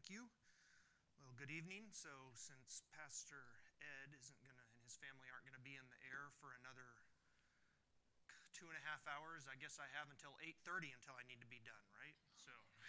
Thank you. Well, good evening. So, since Pastor Ed isn't going to, and his family aren't going to be in the air for another 2.5 hours, I guess I have until 8:30 until I need to be done, right? So,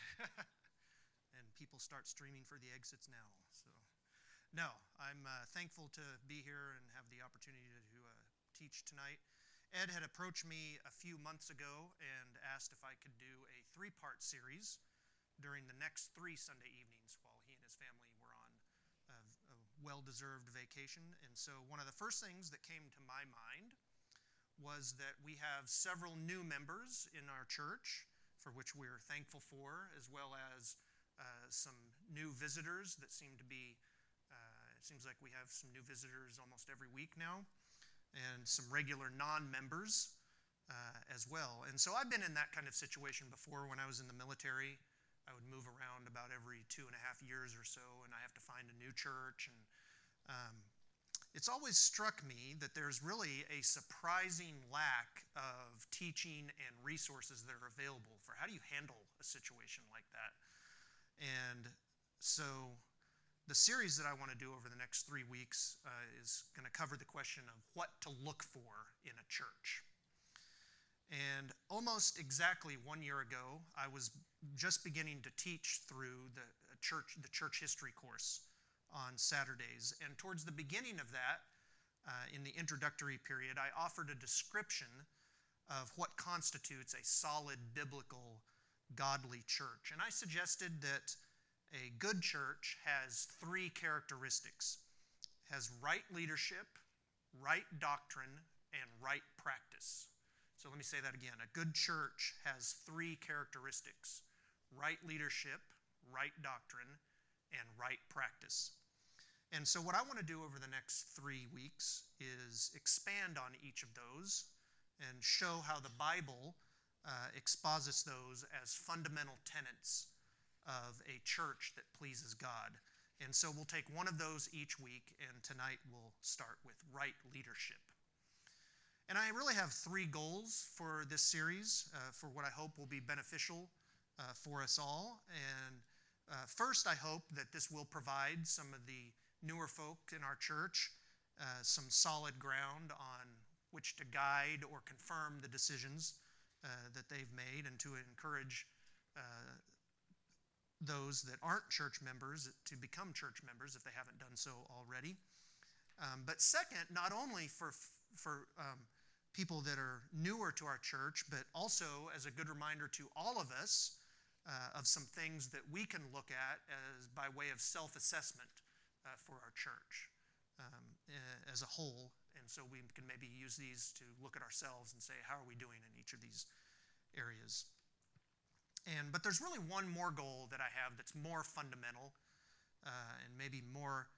and people start streaming for the exits now. So, no, I'm thankful to be here and have the opportunity to teach tonight. Ed had approached me a few months ago and asked if I could do a 3-part series during the next 3 Sunday evenings while he and his family were on a well-deserved vacation. And so one of the first things that came to my mind was that we have several new members in our church, for which we're thankful for, as well as some new visitors that seem to be, it seems like we have some new visitors almost every week now, and some regular non-members as well. And so I've been in that kind of situation before. When I was in the military, I would move around about every 2.5 years or so, and I have to find a new church. And it's always struck me that there's really a surprising lack of teaching and resources that are available for how do you handle a situation like that. And so the series that I want to do over the next 3 weeks is going to cover the question of what to look for in a church. And almost exactly 1 year ago, I was just beginning to teach through the church history course on Saturdays. And towards the beginning of that, in the introductory period, I offered a description of what constitutes a solid biblical, godly church. And I suggested that a good church has 3 characteristics. It has right leadership, right doctrine, and right practice. So let me say that again. A good church has 3 characteristics: right leadership, right doctrine, and right practice. And so what I want to do over the next 3 weeks is expand on each of those and show how the Bible exposits those as fundamental tenets of a church that pleases God. And so we'll take one of those each week, and tonight we'll start with right leadership. And I really have 3 goals for this series, for what I hope will be beneficial for us all. And first, I hope that this will provide some of the newer folk in our church some solid ground on which to guide or confirm the decisions that they've made, and to encourage those that aren't church members to become church members if they haven't done so already. But second, not only for people that are newer to our church, but also as a good reminder to all of us of some things that we can look at as by way of self-assessment for our church as a whole. And so we can maybe use these to look at ourselves and say, how are we doing in each of these areas? But there's really one more goal that I have that's more fundamental and maybe more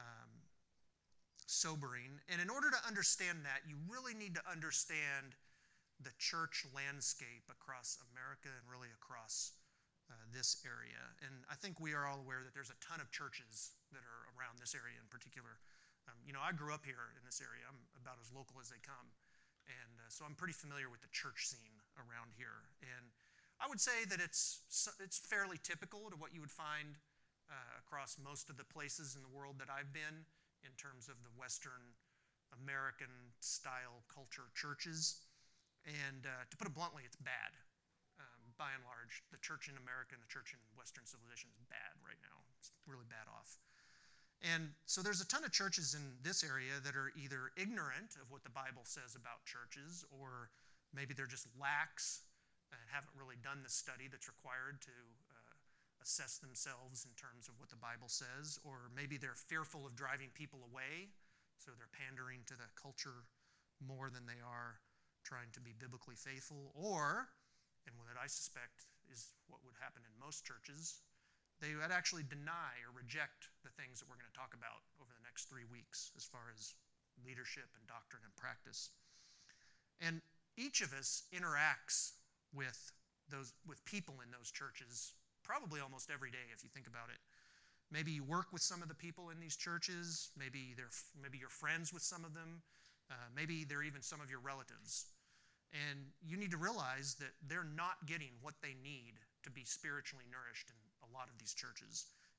sobering. And in order to understand that, you really need to understand the church landscape across America and really across this area. And I think we are all aware that there's a ton of churches that are around this area in particular. I grew up here in this area. I'm about as local as they come. And so I'm pretty familiar with the church scene around here. And I would say that it's fairly typical to what you would find across most of the places in the world that I've been in terms of the Western American style culture churches. And to put it bluntly, it's bad. By and large, the church in America and the church in Western civilization is bad right now. It's really bad off. And so there's a ton of churches in this area that are either ignorant of what the Bible says about churches, or maybe they're just lax and haven't really done the study that's required to assess themselves in terms of what the Bible says, or maybe they're fearful of driving people away, so they're pandering to the culture more than they are trying to be biblically faithful, or, and what I suspect is what would happen in most churches, they would actually deny or reject the things that we're going to talk about over the next 3 weeks as far as leadership and doctrine and practice. And each of us interacts with people in those churches probably almost every day if you think about it. Maybe you work with some of the people in these churches. Maybe you're friends with some of them. Maybe they're even some of your relatives. And you need to realize that they're not getting what they need to be spiritually nourished in a lot of these churches.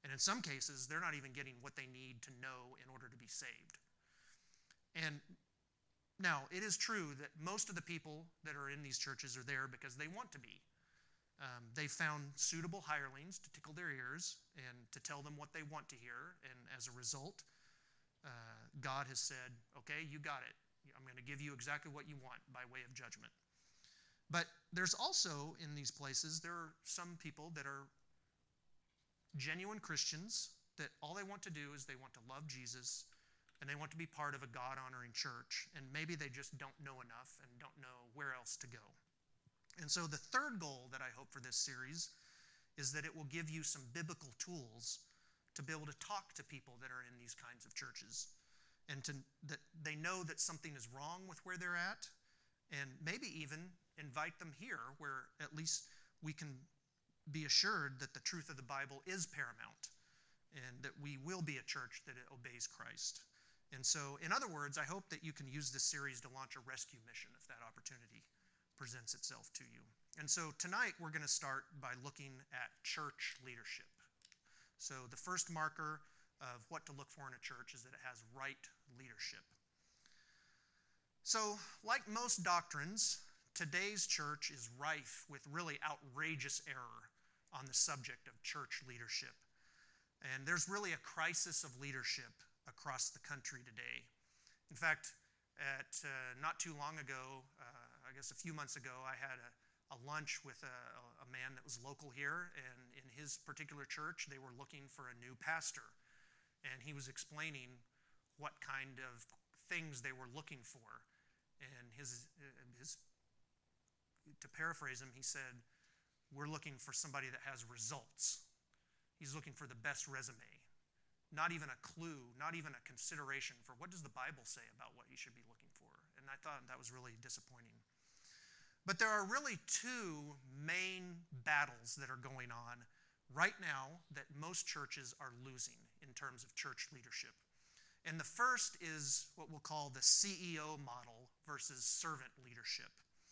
And in some cases, they're not even getting what they need to know in order to be saved. And now, it is true that most of the people that are in these churches are there because they want to be. They found suitable hirelings to tickle their ears and to tell them what they want to hear. And as a result, God has said, okay, you got it. I'm going to give you exactly what you want by way of judgment. But there's also, in these places, there are some people that are genuine Christians that all they want to do is they want to love Jesus and they want to be part of a God-honoring church. And maybe they just don't know enough and don't know where else to go. And so the third goal that I hope for this series is that it will give you some biblical tools to be able to talk to people that are in these kinds of churches, and that they know that something is wrong with where they're at, and maybe even invite them here where at least we can be assured that the truth of the Bible is paramount and that we will be a church that obeys Christ. And so, in other words, I hope that you can use this series to launch a rescue mission if that opportunity presents itself to you. And so tonight we're going to start by looking at church leadership. So the first marker of what to look for in a church is that it has right leadership. So, like most doctrines, today's church is rife with really outrageous error on the subject of church leadership. And there's really a crisis of leadership across the country today. In fact, not too long ago, I guess a few months ago, I had a lunch with a man that was local here, and in his particular church, they were looking for a new pastor. And he was explaining what kind of things they were looking for. And to paraphrase him, he said, we're looking for somebody that has results. He's looking for the best resume. Not even a clue, not even a consideration for what does the Bible say about what you should be looking for. And I thought that was really disappointing. But there are really two main battles that are going on right now that most churches are losing in terms of church leadership. And the first is what we'll call the CEO model versus servant leadership.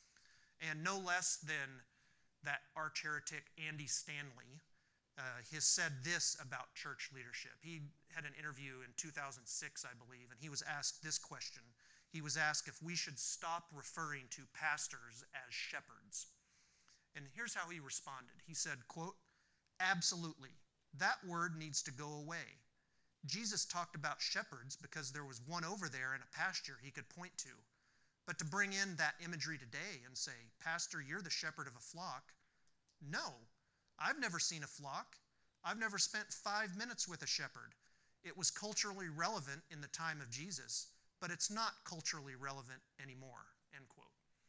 And no less than that arch heretic Andy Stanley has said this about church leadership. He had an interview in 2006, I believe, and he was asked this question. He was asked if we should stop referring to pastors as shepherds. And here's how he responded. He said, quote, "Absolutely. That word needs to go away. Jesus talked about shepherds because there was one over there in a pasture he could point to. But to bring in that imagery today and say, Pastor, you're the shepherd of a flock. No, I've never seen a flock. I've never spent 5 minutes with a shepherd. It was culturally relevant in the time of Jesus, but it's not culturally relevant anymore," end quote.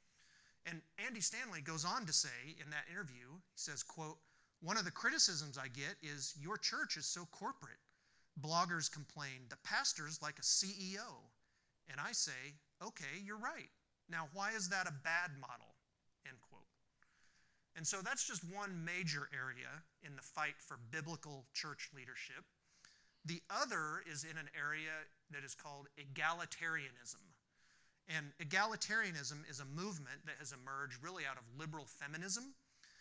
And Andy Stanley goes on to say in that interview, he says, quote, "One of the criticisms I get is your church is so corporate. Bloggers complain, the pastor's like a CEO. And I say, okay, you're right. Now, why is that a bad model?" End quote. And so that's just one major area in the fight for biblical church leadership. The other is in an area that is called egalitarianism. And egalitarianism is a movement that has emerged really out of liberal feminism.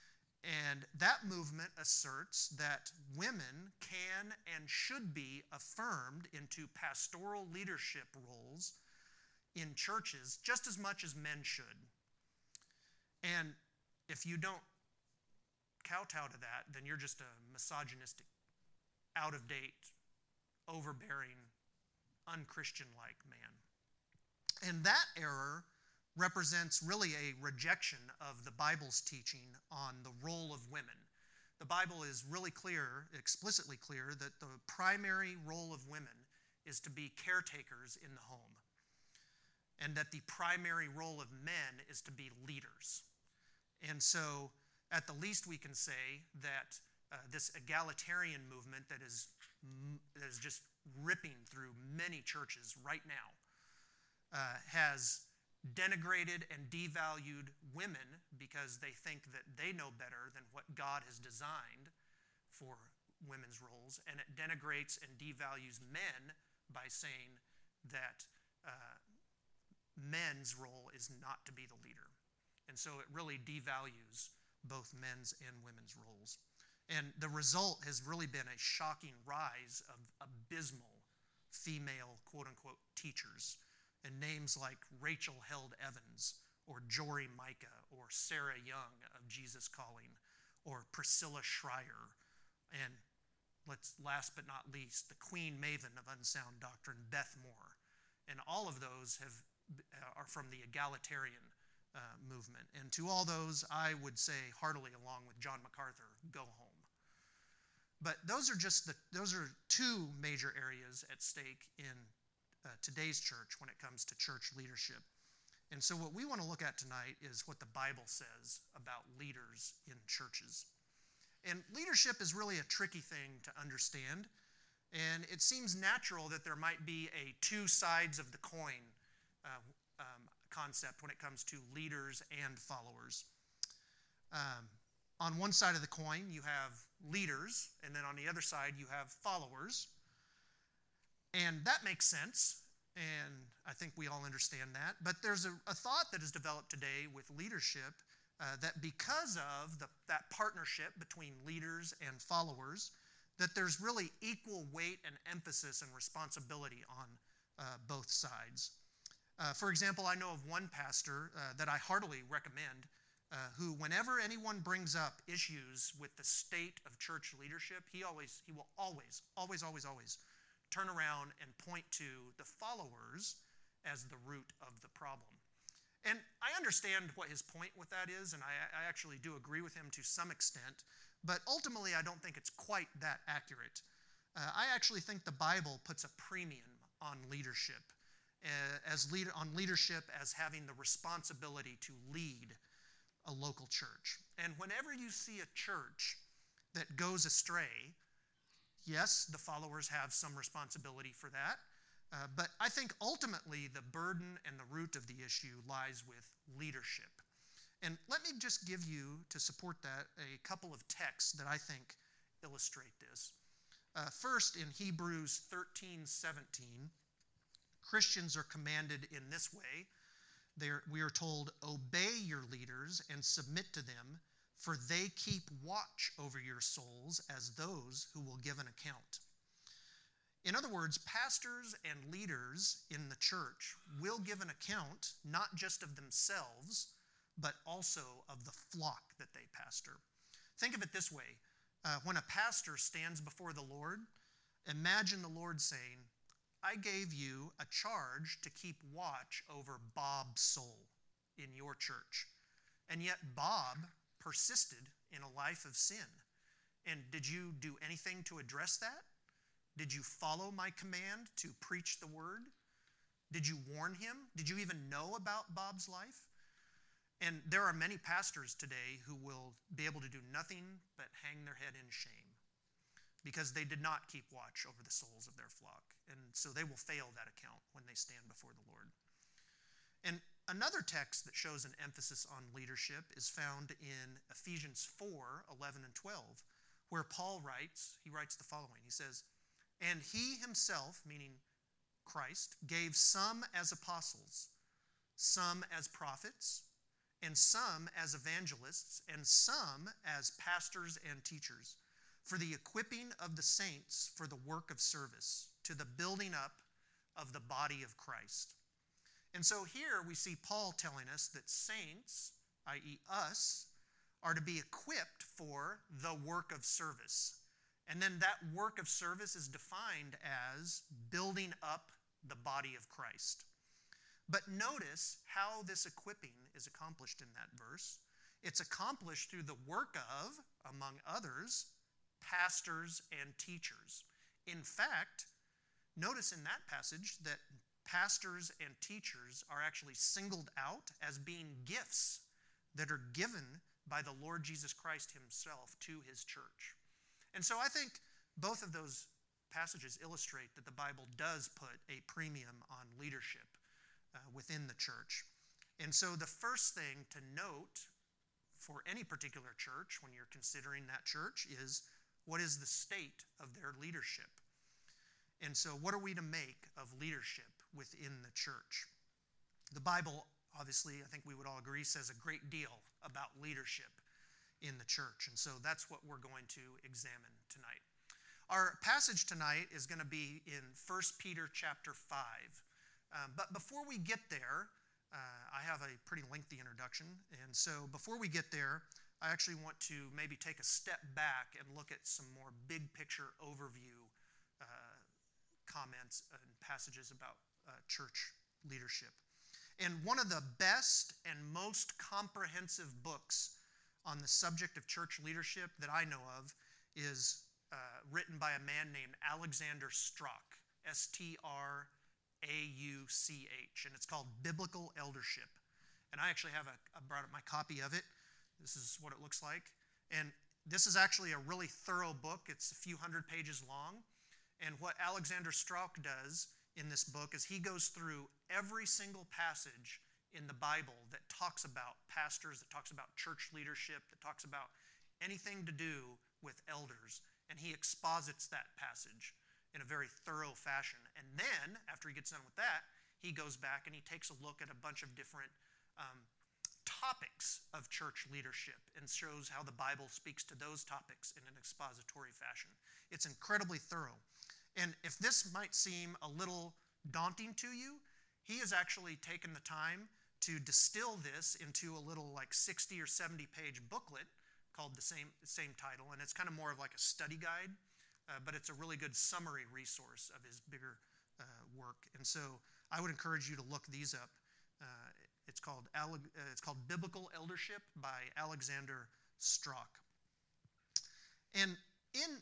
And that movement asserts that women can and should be affirmed into pastoral leadership roles in churches just as much as men should. And if you don't kowtow to that, then you're just a misogynistic, out-of-date, overbearing, unchristian-like man. And that error represents really a rejection of the Bible's teaching on the role of women. The Bible is really clear, explicitly clear, that the primary role of women is to be caretakers in the home, and that the primary role of men is to be leaders. And so, at the least, we can say that this egalitarian movement that is just ripping through many churches right now has denigrated and devalued women because they think that they know better than what God has designed for women's roles, and it denigrates and devalues men by saying that men's role is not to be the leader. And so it really devalues both men's and women's roles. And the result has really been a shocking rise of abysmal female, quote-unquote, teachers. And names like Rachel Held Evans, or Jory Micah, or Sarah Young of Jesus Calling, or Priscilla Schreier, and last but not least, the Queen Maven of Unsound Doctrine, Beth Moore. And all of those are from the egalitarian movement. And to all those, I would say heartily, along with John MacArthur, go home. But those are two major areas at stake in today's church when it comes to church leadership. And so what we want to look at tonight is what the Bible says about leaders in churches. And leadership is really a tricky thing to understand. And it seems natural that there might be a two sides of the coin concept when it comes to leaders and followers. On one side of the coin, you have leaders, and then on the other side, you have followers. And that makes sense, and I think we all understand that. But there's a thought that is developed today with leadership that because of that partnership between leaders and followers, that there's really equal weight and emphasis and responsibility on both sides. For example, I know of one pastor that I heartily recommend who, whenever anyone brings up issues with the state of church leadership, he will always turn around and point to the followers as the root of the problem. And I understand what his point with that is, and I actually do agree with him to some extent, but ultimately I don't think it's quite that accurate. I actually think the Bible puts a premium on leadership, on leadership as having the responsibility to lead a local church. And whenever you see a church that goes astray, yes, the followers have some responsibility for that, but I think ultimately the burden and the root of the issue lies with leadership. And let me just give you, to support that, a couple of texts that I think illustrate this. First, in Hebrews 13:17, Christians are commanded in this way. We are told, obey your leaders and submit to them, for they keep watch over your souls as those who will give an account. In other words, pastors and leaders in the church will give an account not just of themselves, but also of the flock that they pastor. Think of it this way. When a pastor stands before the Lord, imagine the Lord saying, I gave you a charge to keep watch over Bob's soul in your church. And yet Bob persisted in a life of sin. And did you do anything to address that? Did you follow my command to preach the word? Did you warn him? Did you even know about Bob's life? And there are many pastors today who will be able to do nothing but hang their head in shame because they did not keep watch over the souls of their flock. And so they will fail that account when they stand before the Lord. And another text that shows an emphasis on leadership is found in Ephesians 4:11 and 12, where Paul writes the following. He says, and he himself, meaning Christ, gave some as apostles, some as prophets, and some as evangelists, and some as pastors and teachers, for the equipping of the saints for the work of service, to the building up of the body of Christ. And so here we see Paul telling us that saints, i.e. us, are to be equipped for the work of service. And then that work of service is defined as building up the body of Christ. But notice how this equipping is accomplished in that verse. It's accomplished through the work of, among others, pastors and teachers. In fact, notice in that passage that pastors and teachers are actually singled out as being gifts that are given by the Lord Jesus Christ himself to his church. And so I think both of those passages illustrate that the Bible does put a premium on leadership within the church. And so the first thing to note for any particular church when you're considering that church is, what is the state of their leadership? And so what are we to make of leadership within the church? The Bible, obviously, I think we would all agree, says a great deal about leadership. in the church. And so that's what we're going to examine tonight. Our passage tonight is going to be in 1 Peter chapter 5. But before we get there, I have a pretty lengthy introduction. And so before we get there, I actually want to maybe take a step back and look at some more big picture overview comments and passages about church leadership. And one of the best and most comprehensive books on the subject of church leadership that I know of is written by a man named Alexander Strauch, Strauch, and it's called Biblical Eldership. And I actually have I brought up my copy of it. This is what it looks like. And this is actually a really thorough book. It's a few hundred pages long. And what Alexander Strauch does in this book is he goes through every single passage in the Bible that talks about pastors, that talks about church leadership, that talks about anything to do with elders. And he exposits that passage in a very thorough fashion. And then, after he gets done with that, he goes back and he takes a look at a bunch of different topics of church leadership and shows how the Bible speaks to those topics in an expository fashion. It's incredibly thorough. And if this might seem a little daunting to you, he has actually taken the time to distill this into a little like 60 or 70 page booklet called the same title. And it's kind of more of like a study guide, but it's a really good summary resource of his bigger work. And so I would encourage you to look these up. It's called Biblical Eldership by Alexander Strauch. And in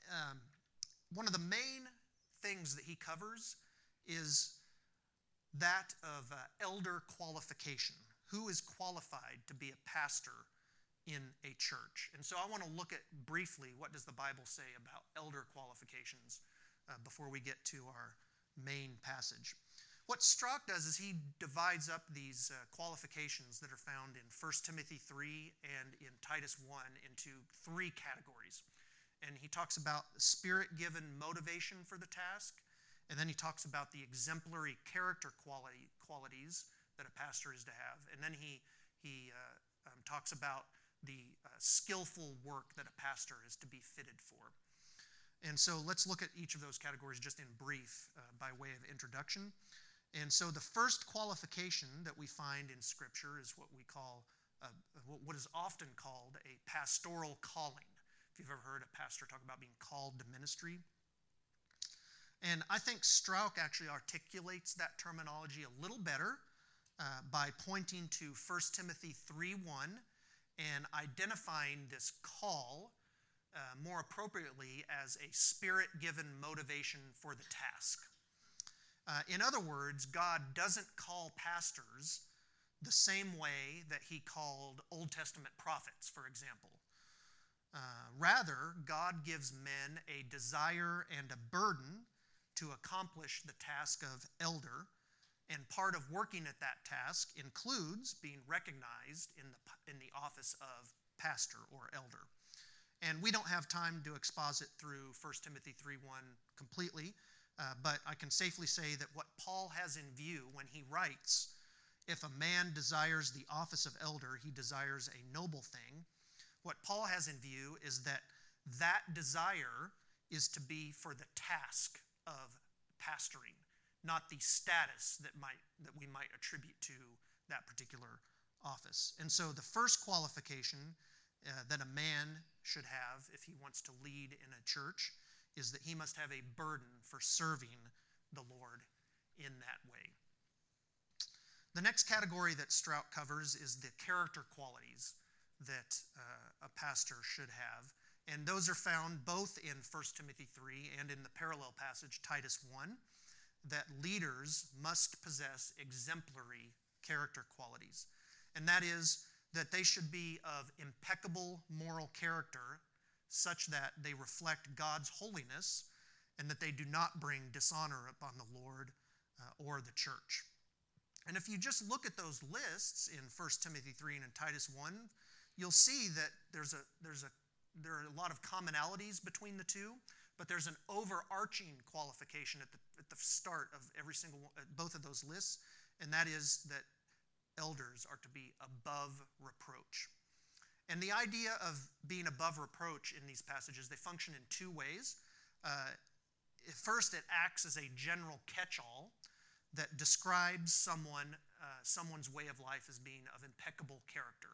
one of the main things that he covers is that of elder qualification. Who is qualified to be a pastor in a church? And so I want to look at briefly what does the Bible say about elder qualifications before we get to our main passage. What Strauch does is he divides up these qualifications that are found in 1 Timothy 3 and in Titus 1 into three categories. And he talks about spirit-given motivation for the task, and then he talks about the exemplary character qualities that a pastor is to have, and then he talks about the skillful work that a pastor is to be fitted for. And so let's look at each of those categories just in brief by way of introduction. And so the first qualification that we find in Scripture is what we call, what is often called a pastoral calling. If you've ever heard a pastor talk about being called to ministry. And I think Strauch actually articulates that terminology a little better by pointing to 1 Timothy 3:1 and identifying this call more appropriately as a spirit-given motivation for the task. In other words, God doesn't call pastors the same way that he called Old Testament prophets, for example. Rather, God gives men a desire and a burden to accomplish the task of elder, and part of working at that task includes being recognized in the office of pastor or elder. And we don't have time to exposit through 1 Timothy 3:1 completely, but I can safely say that what Paul has in view when he writes, if a man desires the office of elder, he desires a noble thing. What Paul has in view is that desire is to be for the task of pastoring, not the status that we might attribute to that particular office. And so the first qualification that a man should have if he wants to lead in a church is that he must have a burden for serving the Lord in that way. The next category that Strauch covers is the character qualities that a pastor should have. And those are found both in 1 Timothy 3 and in the parallel passage, Titus 1, that leaders must possess exemplary character qualities. And that is that they should be of impeccable moral character, such that they reflect God's holiness and that they do not bring dishonor upon the Lord or the church. And if you just look at those lists in 1 Timothy 3 and in Titus 1, you'll see that there are a lot of commonalities between the two, but there's an overarching qualification at the start of both of those lists, and that is that elders are to be above reproach. And the idea of being above reproach in these passages, they function in two ways. First, it acts as a general catch-all that describes someone's way of life as being of impeccable character.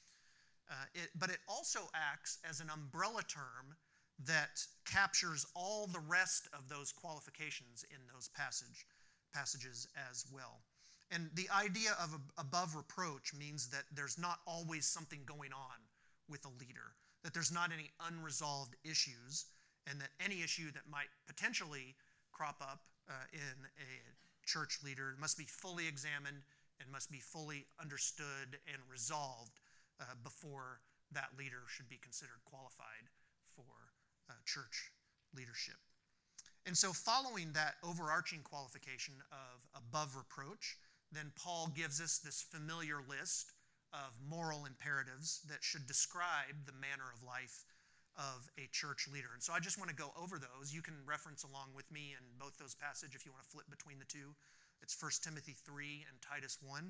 But it also acts as an umbrella term that captures all the rest of those qualifications in those passages as well. And the idea of above reproach means that there's not always something going on with a leader, that there's not any unresolved issues, and that any issue that might potentially crop up in a church leader must be fully examined and must be fully understood and resolved before that leader should be considered qualified for church leadership. And so following that overarching qualification of above reproach, then Paul gives us this familiar list of moral imperatives that should describe the manner of life of a church leader. And so I just want to go over those. You can reference along with me in both those passages if you want to flip between the two. It's 1 Timothy 3 and Titus 1.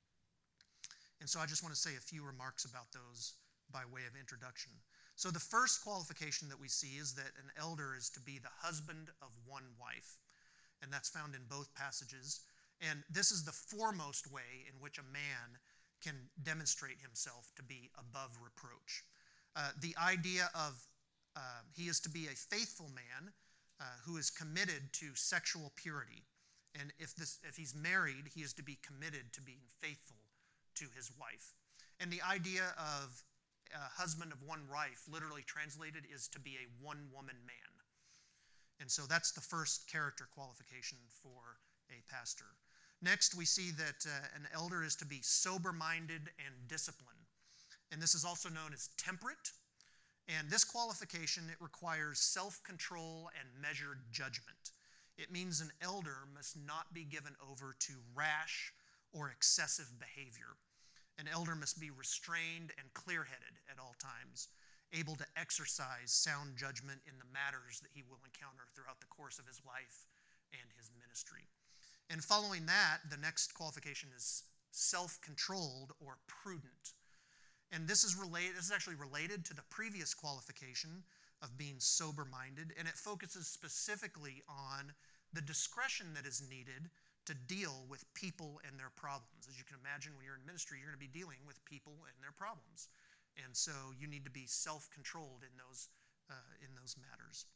And so I just want to say a few remarks about those by way of introduction. So the first qualification that we see is that an elder is to be the husband of one wife. And that's found in both passages. And this is the foremost way in which a man can demonstrate himself to be above reproach. The idea of he is to be a faithful man who is committed to sexual purity. And if he's married, he is to be committed to being faithful to his wife. And the idea of a husband of one wife, literally translated, is to be a one-woman man. And so that's the first character qualification for a pastor. Next, we see that an elder is to be sober-minded and disciplined. And this is also known as temperate. And this qualification, it requires self-control and measured judgment. It means an elder must not be given over to rash or excessive behavior. An elder must be restrained and clear-headed at all times, able to exercise sound judgment in the matters that he will encounter throughout the course of his life and his ministry. And following that, the next qualification is self-controlled or prudent. And this is actually related to the previous qualification of being sober-minded, and it focuses specifically on the discretion that is needed to deal with people and their problems. As you can imagine, when you're in ministry, you're going to be dealing with people and their problems. And so you need to be self-controlled in those matters.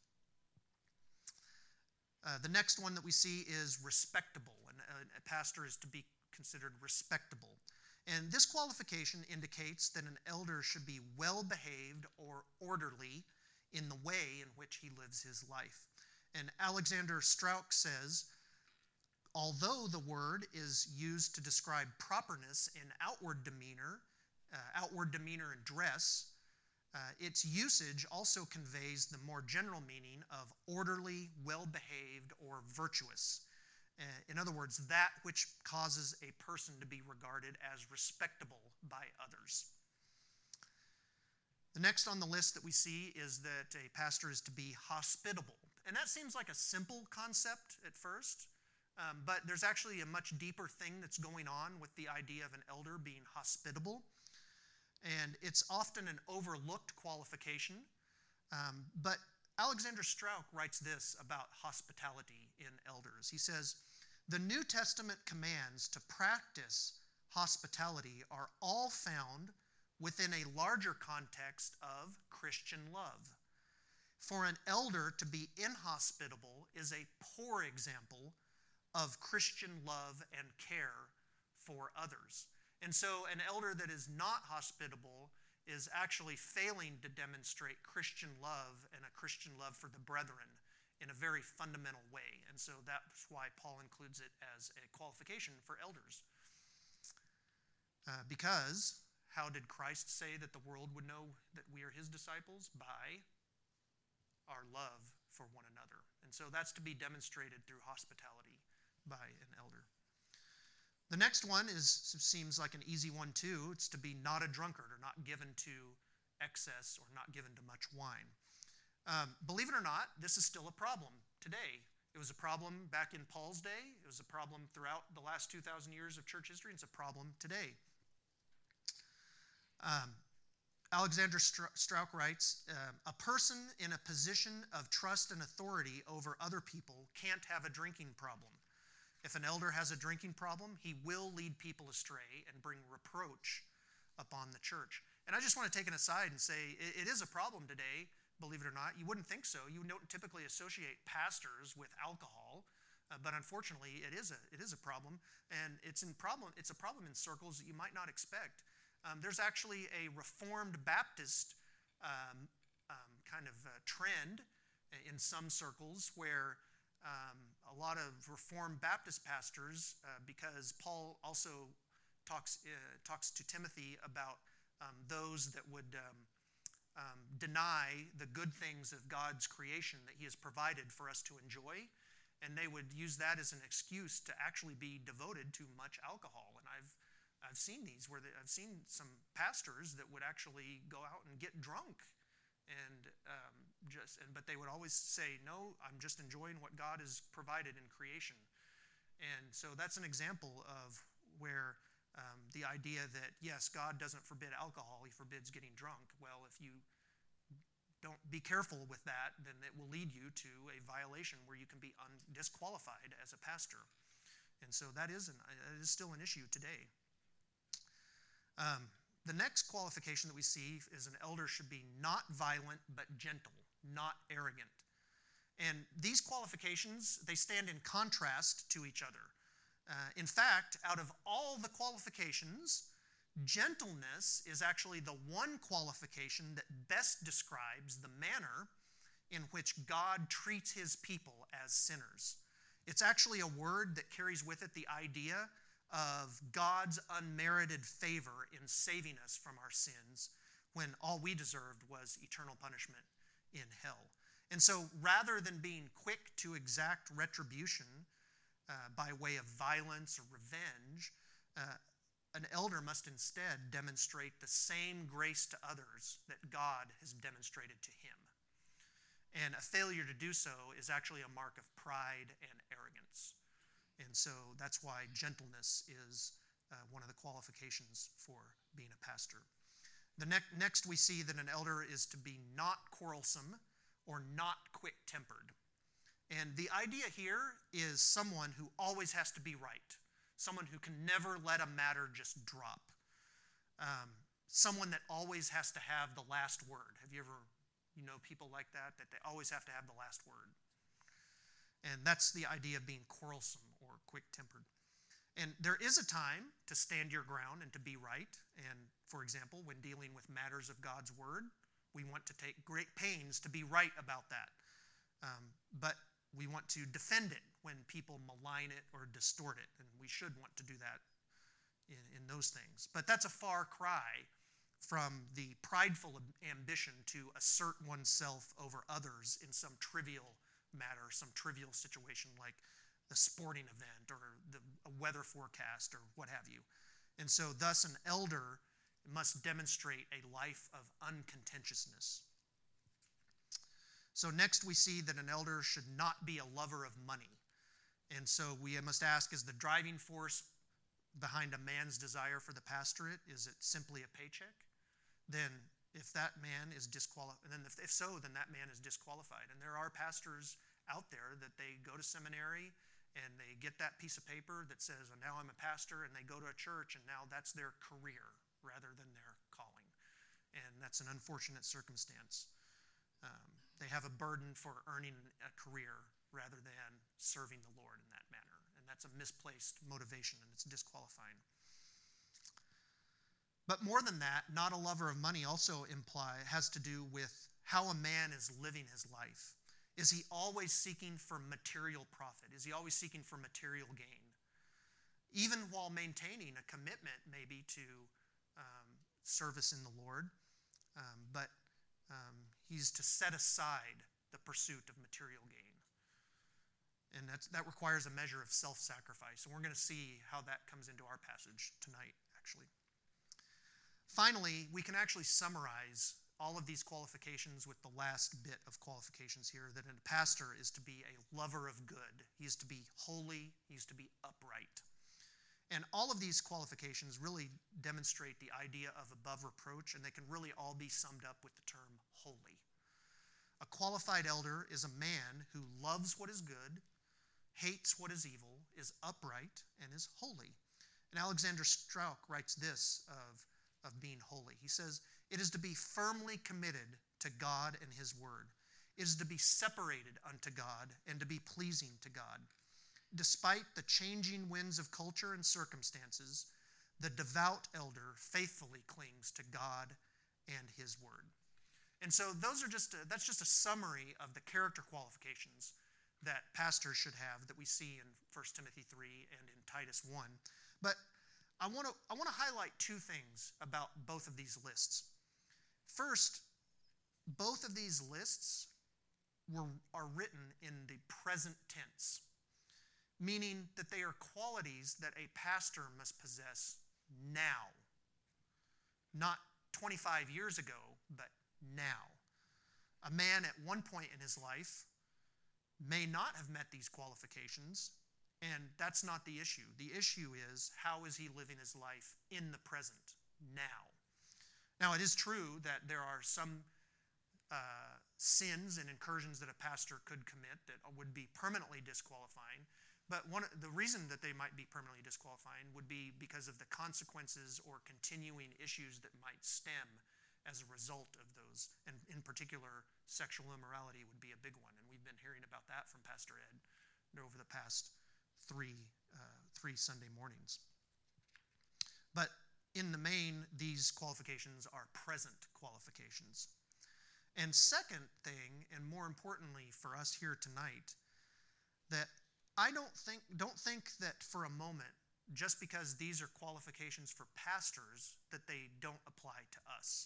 The next one that we see is respectable. And a pastor is to be considered respectable. And this qualification indicates that an elder should be well-behaved or orderly in the way in which he lives his life. And Alexander Strauch says, although the word is used to describe properness in outward demeanor and dress, its usage also conveys the more general meaning of orderly, well-behaved, or virtuous. In other words, that which causes a person to be regarded as respectable by others. The next on the list that we see is that a pastor is to be hospitable. And that seems like a simple concept at first, but there's actually a much deeper thing that's going on with the idea of an elder being hospitable. And it's often an overlooked qualification. But Alexander Strauch writes this about hospitality in elders. He says, the New Testament commands to practice hospitality are all found within a larger context of Christian love. For an elder to be inhospitable is a poor example of Christian love and care for others. And so an elder that is not hospitable is actually failing to demonstrate Christian love and a Christian love for the brethren in a very fundamental way. And so that's why Paul includes it as a qualification for elders. Because how did Christ say that the world would know that we are his disciples? By our love for one another. And so that's to be demonstrated through hospitality by an elder. The next one seems like an easy one too. It's to be not a drunkard or not given to excess or not given to much wine. Believe it or not, this is still a problem today. It was a problem back in Paul's day. It was a problem throughout the last 2,000 years of church history. It's a problem today. Alexander Strauch writes, a person in a position of trust and authority over other people can't have a drinking problem. If an elder has a drinking problem, he will lead people astray and bring reproach upon the church. And I just want to take an aside and say it is a problem today, believe it or not. You wouldn't think so. You don't typically associate pastors with alcohol, but unfortunately it is a problem. And it's a problem in circles that you might not expect. There's actually a Reformed Baptist trend in some circles where a lot of Reformed Baptist pastors, because Paul also talks to Timothy about those that would deny the good things of God's creation that he has provided for us to enjoy, and they would use that as an excuse to actually be devoted to much alcohol. And I've seen these where I've seen some pastors that would actually go out and get drunk, but they would always say, "No, I'm just enjoying what God has provided in creation." And so that's an example of where the idea that, yes, God doesn't forbid alcohol, he forbids getting drunk. Well, if you don't be careful with that, then it will lead you to a violation where you can be disqualified as a pastor. And so that is still an issue today. The next qualification that we see is an elder should be not violent but gentle, not arrogant. And these qualifications, they stand in contrast to each other. In fact, out of all the qualifications, gentleness is actually the one qualification that best describes the manner in which God treats his people as sinners. It's actually a word that carries with it the idea of God's unmerited favor in saving us from our sins when all we deserved was eternal punishment in hell. And so rather than being quick to exact retribution by way of violence or revenge, an elder must instead demonstrate the same grace to others that God has demonstrated to him. And a failure to do so is actually a mark of pride and arrogance. And so that's why gentleness is one of the qualifications for being a pastor. Next we see that an elder is to be not quarrelsome or not quick-tempered. And the idea here is someone who always has to be right. Someone who can never let a matter just drop. Someone that always has to have the last word. Have you ever, people like that they always have to have the last word? And that's the idea of being quarrelsome or quick-tempered. And there is a time to stand your ground and to be right. And for example, when dealing with matters of God's word, we want to take great pains to be right about that. But we want to defend it when people malign it or distort it. And we should want to do that in those things. But that's a far cry from the prideful ambition to assert oneself over others in some trivial matter, some trivial situation like a sporting event or a weather forecast or what have you. And so thus an elder must demonstrate a life of uncontentiousness. So next we see that an elder should not be a lover of money. And so we must ask, is the driving force behind a man's desire for the pastorate, is it simply a paycheck? Then if that man is disqualified, and then if so, then that man is disqualified. And there are pastors out there that they go to seminary and they get that piece of paper that says, oh, now I'm a pastor, and they go to a church and now that's their career rather than their calling. And that's an unfortunate circumstance. They have a burden for earning a career rather than serving the Lord in that manner. And that's a misplaced motivation, and it's disqualifying. But more than that, not a lover of money also has to do with how a man is living his life. Is he always seeking for material profit? Is he always seeking for material gain? Even while maintaining a commitment maybe to service in the Lord, but he's to set aside the pursuit of material gain. And that requires a measure of self-sacrifice. And we're going to see how that comes into our passage tonight, actually. Finally, we can actually summarize all of these qualifications with the last bit of qualifications here, that a pastor is to be a lover of good. He is to be holy. He is to be upright. And all of these qualifications really demonstrate the idea of above reproach, and they can really all be summed up with the term holy. A qualified elder is a man who loves what is good, hates what is evil, is upright, and is holy. And Alexander Strauch writes this of being holy. He says, "It is to be firmly committed to God and His Word. It is to be separated unto God and to be pleasing to God. Despite the changing winds of culture and circumstances, the devout elder faithfully clings to God and His Word." And so that's just a summary of the character qualifications that pastors should have that we see in 1 Timothy 3 and in Titus 1. But I want to highlight two things about both of these lists. First, both of these lists are written in the present tense, meaning that they are qualities that a pastor must possess now. Not 25 years ago, but now. A man at one point in his life may not have met these qualifications, and that's not the issue. The issue is, how is he living his life in the present, now? Now, it is true that there are some sins and incursions that a pastor could commit that would be permanently disqualifying, but the reason that they might be permanently disqualifying would be because of the consequences or continuing issues that might stem as a result of those. And in particular, sexual immorality would be a big one. And we've been hearing about that from Pastor Ed over the past three Sunday mornings. But in the main, these qualifications are present qualifications. And second thing, and more importantly for us here tonight, that I don't think that for a moment, just because these are qualifications for pastors, that they don't apply to us.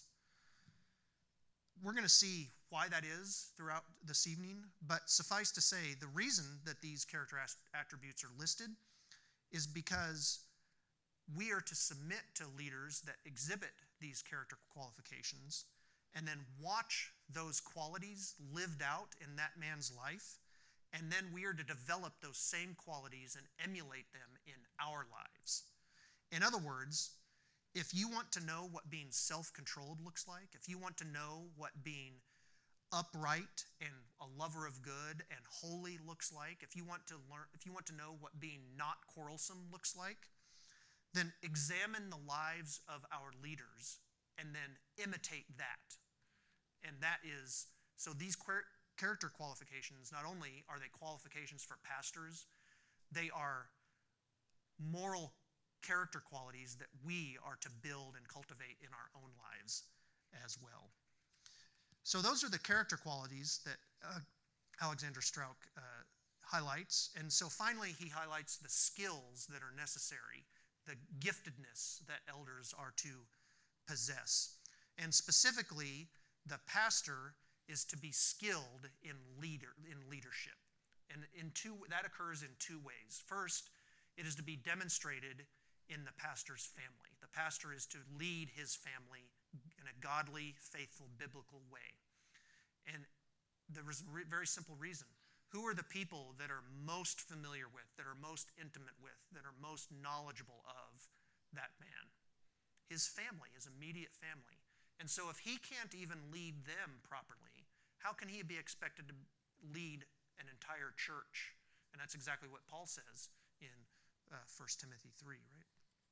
We're going to see why that is throughout this evening, but suffice to say, the reason that these character attributes are listed is because we are to submit to leaders that exhibit these character qualifications and then watch those qualities lived out in that man's life, and then we are to develop those same qualities and emulate them in our lives. In other words, if you want to know what being self-controlled looks like, if you want to know what being upright and a lover of good and holy looks like, if you want to know what being not quarrelsome looks like, then examine the lives of our leaders and then imitate that. And that is, so these character qualifications, not only are they qualifications for pastors, they are moral character qualities that we are to build and cultivate in our own lives as well. So those are the character qualities that Alexander Strauch highlights. And so finally, he highlights the skills that are necessary, the giftedness that elders are to possess. And specifically, the pastor is to be skilled in leadership. And that occurs in two ways. First, it is to be demonstrated in the pastor's family. The pastor is to lead his family in a godly, faithful, biblical way. And there is a very simple reason. Who are the people that are most familiar with, that are most intimate with, that are most knowledgeable of that man? His family, his immediate family. And so if he can't even lead them properly, how can he be expected to lead an entire church? And that's exactly what Paul says in 1 Timothy 3, right?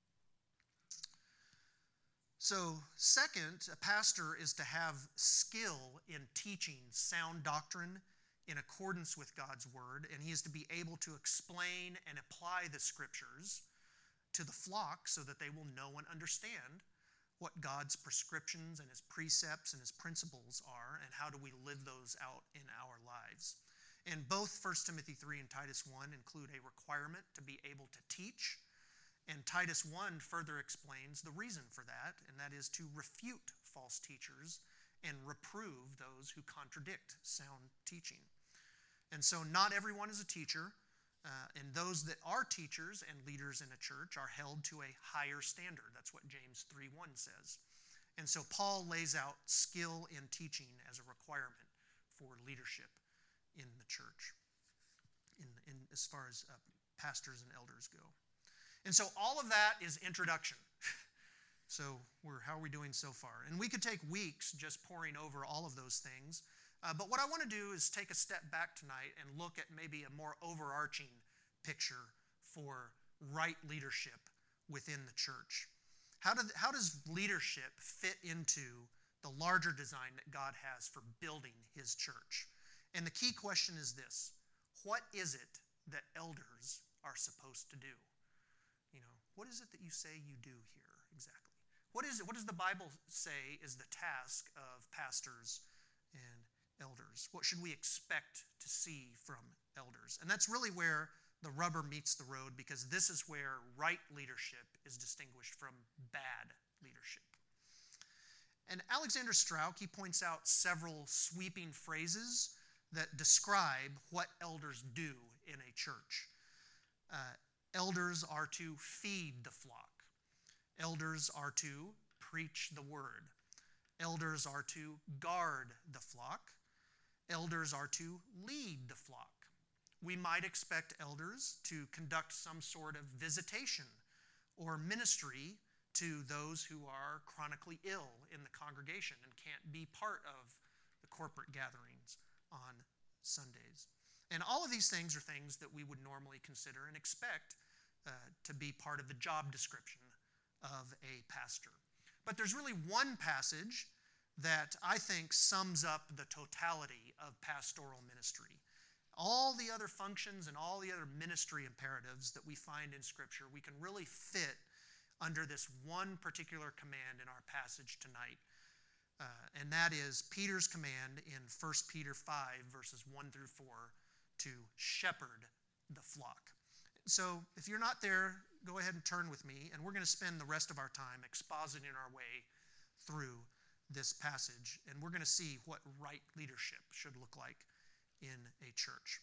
So, second, a pastor is to have skill in teaching sound doctrine in accordance with God's word, and he is to be able to explain and apply the scriptures to the flock so that they will know and understand what God's prescriptions and his precepts and his principles are, and how do we live those out in our lives. And both 1 Timothy 3 and Titus 1 include a requirement to be able to teach, and Titus 1 further explains the reason for that, and that is to refute false teachers and reprove those who contradict sound teaching. And so not everyone is a teacher, and those that are teachers and leaders in a church are held to a higher standard. That's what James 3:1 says. And so Paul lays out skill in teaching as a requirement for leadership in the church, in as far as pastors and elders go. And so all of that is introduction. So how are we doing so far? And we could take weeks just pouring over all of those things. But what I want to do is take a step back tonight and look at maybe a more overarching picture for right leadership within the church. How does leadership fit into the larger design that God has for building his church? And the key question is this: what is it that elders are supposed to do? What is it that you say you do here exactly? What does the Bible say is the task of pastors and elders? What should we expect to see from elders? And that's really where the rubber meets the road, because this is where right leadership is distinguished from bad leadership. And Alexander Strauch, he points out several sweeping phrases that describe what elders do in a church. Elders are to feed the flock. Elders are to preach the word. Elders are to guard the flock. Elders are to lead the flock. We might expect elders to conduct some sort of visitation or ministry to those who are chronically ill in the congregation and can't be part of the corporate gatherings on Sundays. And all of these things are things that we would normally consider and expect to be part of the job description of a pastor. But there's really one passage that I think sums up the totality of pastoral ministry. All the other functions and all the other ministry imperatives that we find in Scripture, we can really fit under this one particular command in our passage tonight. And that is Peter's command in 1 Peter 5, verses 1 through 4, to shepherd the flock. So if you're not there, go ahead and turn with me, and we're going to spend the rest of our time expositing our way through this passage, and we're going to see what right leadership should look like in a church.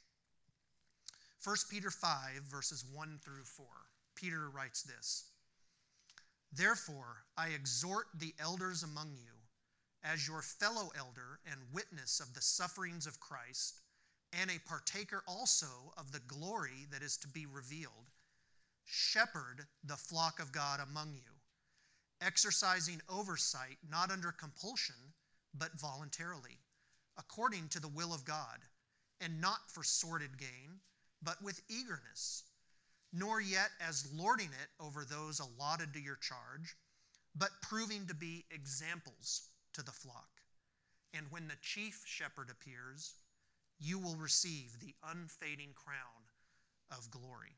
1 Peter 5, verses 1 through 4. Peter writes this: "Therefore, I exhort the elders among you, as your fellow elder and witness of the sufferings of Christ, and a partaker also of the glory that is to be revealed, shepherd the flock of God among you, exercising oversight not under compulsion, but voluntarily, according to the will of God, and not for sordid gain, but with eagerness, nor yet as lording it over those allotted to your charge, but proving to be examples to the flock. And when the chief shepherd appears, you will receive the unfading crown of glory."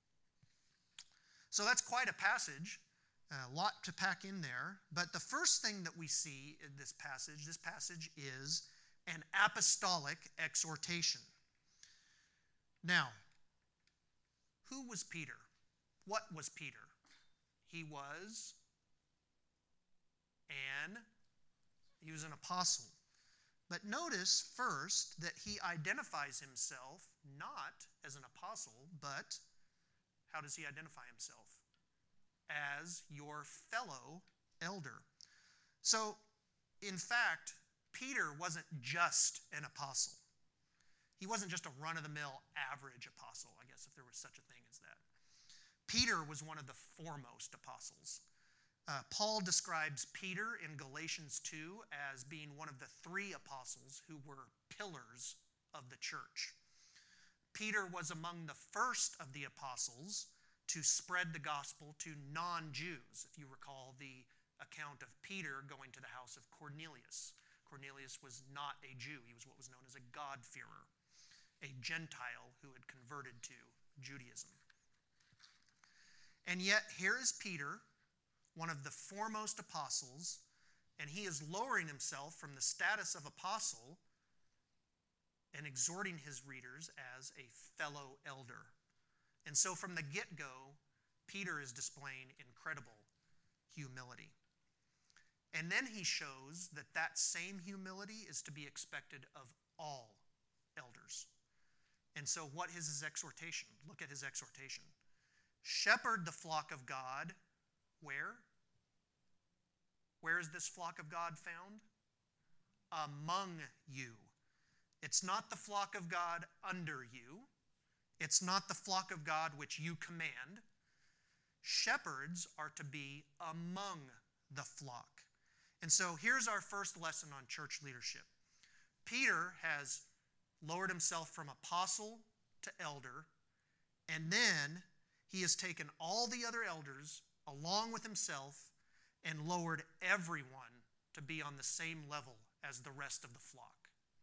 So that's quite a passage, a lot to pack in there. But the first thing that we see in this passage is an apostolic exhortation. Now, who was Peter? What was Peter? He was an apostle. But notice first that he identifies himself not as an apostle, but how does he identify himself? As your fellow elder. So, in fact, Peter wasn't just an apostle. He wasn't just a run-of-the-mill average apostle, I guess, if there was such a thing as that. Peter was one of the foremost apostles. Paul describes Peter in Galatians 2 as being one of the three apostles who were pillars of the church. Peter was among the first of the apostles to spread the gospel to non-Jews. If you recall the account of Peter going to the house of Cornelius. Cornelius was not a Jew. He was what was known as a God-fearer, a Gentile who had converted to Judaism. And yet, here is Peter, one of the foremost apostles, and he is lowering himself from the status of apostle and exhorting his readers as a fellow elder. And so from the get-go, Peter is displaying incredible humility. And then he shows that that same humility is to be expected of all elders. And so what is his exhortation? Look at his exhortation. Shepherd the flock of God. Where? Where is this flock of God found? Among you. It's not the flock of God under you. It's not the flock of God which you command. Shepherds are to be among the flock. And so here's our first lesson on church leadership. Peter has lowered himself from apostle to elder, and then he has taken all the other elders along with himself and lowered everyone to be on the same level as the rest of the flock.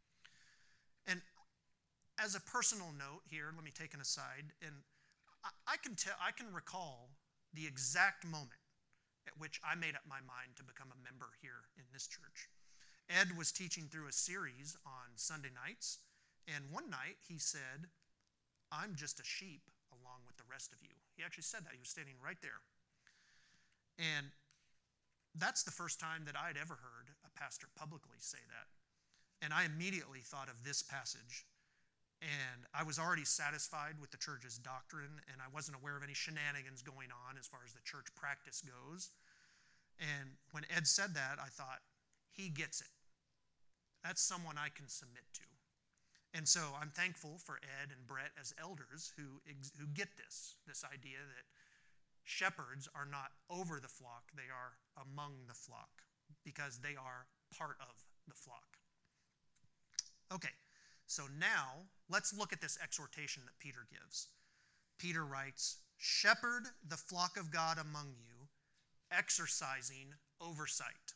And as a personal note here, let me take an aside, and I can recall the exact moment at which I made up my mind to become a member here in this church. Ed was teaching through a series on Sunday nights, and one night he said, "I'm just a sheep along with the rest of you." He actually said that. He was standing right there. And that's the first time that I had ever heard a pastor publicly say that. And I immediately thought of this passage. And I was already satisfied with the church's doctrine, and I wasn't aware of any shenanigans going on as far as the church practice goes. And when Ed said that, I thought, he gets it. That's someone I can submit to. And so I'm thankful for Ed and Brett as elders who get this idea that shepherds are not over the flock, they are among the flock, because they are part of the flock. Okay, so now let's look at this exhortation that Peter gives. Peter writes, "Shepherd the flock of God among you, exercising oversight."